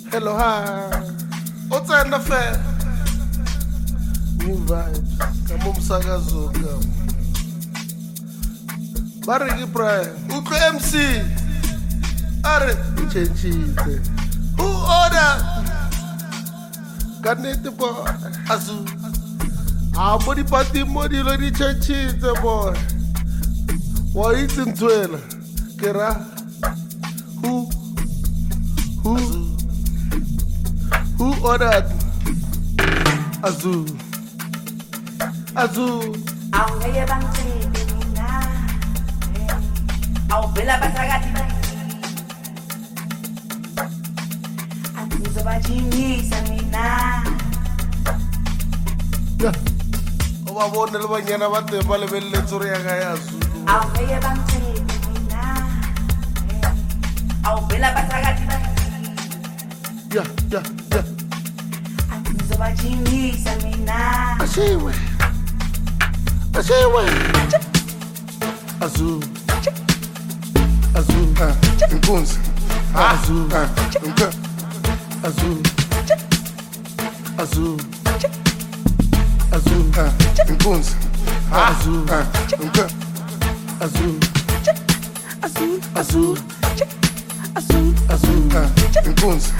Hello, hi. What's in the fair? New vibes. Kamu msakazo kamu. Bariki Brian. Uko MC. Are. Uchenchite. Who order? Kanete boy. Azu. Body party modi lo di chanchite boy. Wa itin twela. Kera. Who ordered? Azu. Aungeye bangcede mina. Awuvela basakati angizobajimisa mina. Yeah. Obabone le banyana ba teng ba lebelletse re ya ga ya Zulu. Aungeye bangcede mina. Awuvela basakati Yeah. angizobajimisa mina. Ashiwe. Azu. Inkunzi. Azu. Inkunzi. Inkunzi.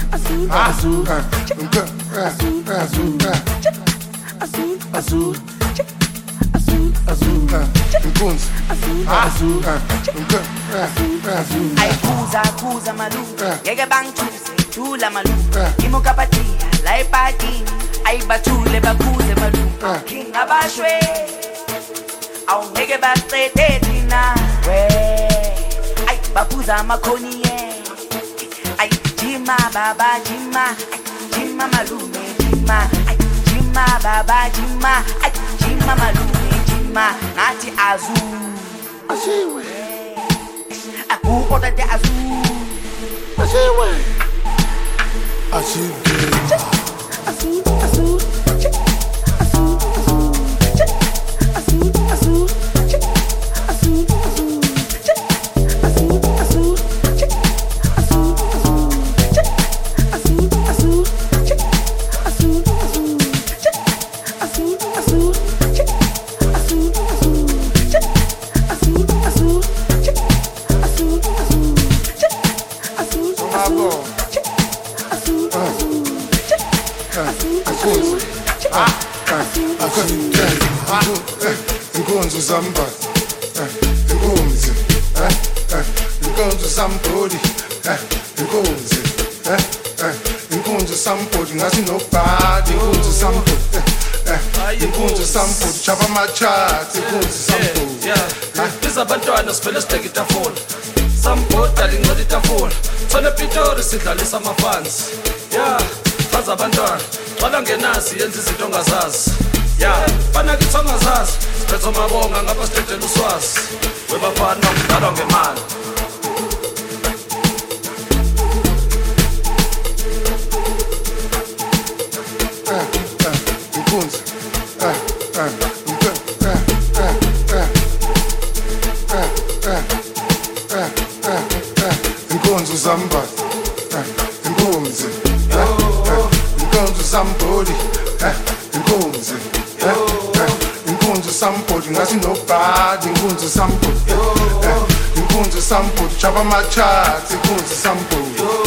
Ayikuza malu ngeke bangithuze thula malu imokapatia la epatini ayibathule bakhuze malu ngingabashwe awungeke baqede thina we ayibaphuza amakhoni ye ayijima baba jima malume jima baba jima malume jima nathi azu Ashiwe. Ukotate azu Ashiwe. Inkunzi somebody. Inkunzi. Inkunzi somebody. Inkunzi. Inkunzi somebody. Ngasi nobody. Inkunzi somebody. Inkunzi somebody. Chapa machat. Inkunzi somebody. Izabantwana sivele sibheke itafula. Somebody alingcola itafula. Thona Pitori sidlalisa amafansi. Yeah. Faza abantwana. Wala ngenasi yenza izinto ongazazi. Yeah, bana kithi ongazazi. Siphethe amabonga ngapha sithethe uswazi. Webafana ngidalwa ngemali. Inkunzi. Inkunzi somebody. Inkunzi. Inkunzi somebody. Inkunzi. Inkunzi somebody. Ngasi nobody. Inkunzi somebody. Inkunzi somebody. Chapa machat. Inkunzi somebody.